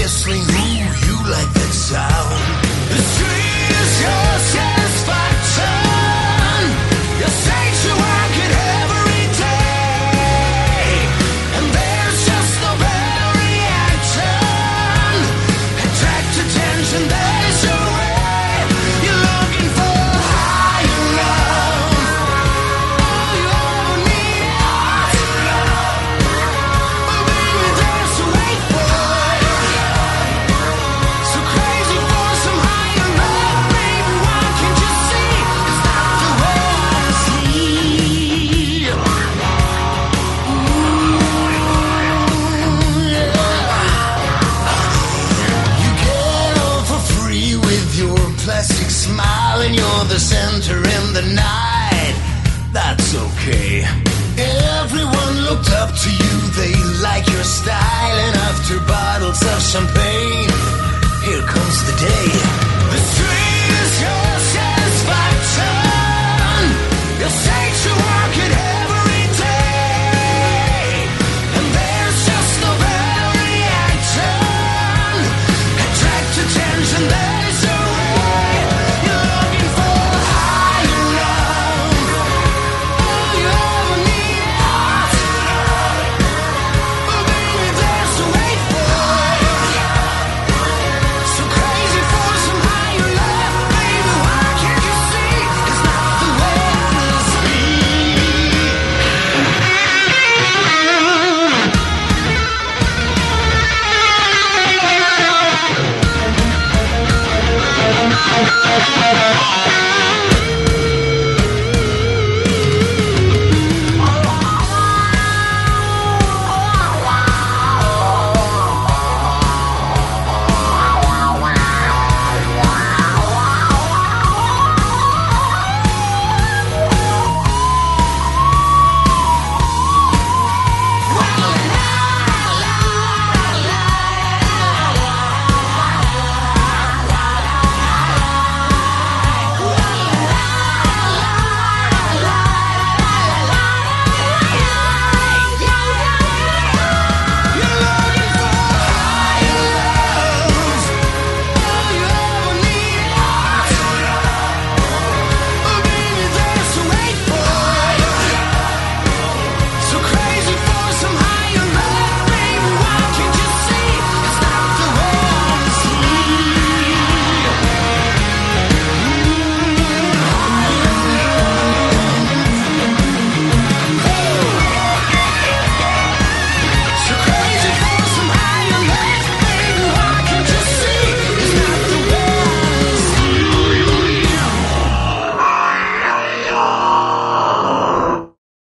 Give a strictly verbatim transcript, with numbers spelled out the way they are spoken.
whistling, ooh, you like that sound. The tree is your satisfaction. You say to work it every day, and there's just no better reaction. Attract attention, that is your way. You're looking for higher love. All you ever need is higher love. But baby, there's a wait for it. So crazy for some higher love, baby. Why can't you see it's not the way I see? You get off for free with your plastic smile, and you're the center in the night. That's okay. Everyone looked up to you, they like your style, and after bottles of champagne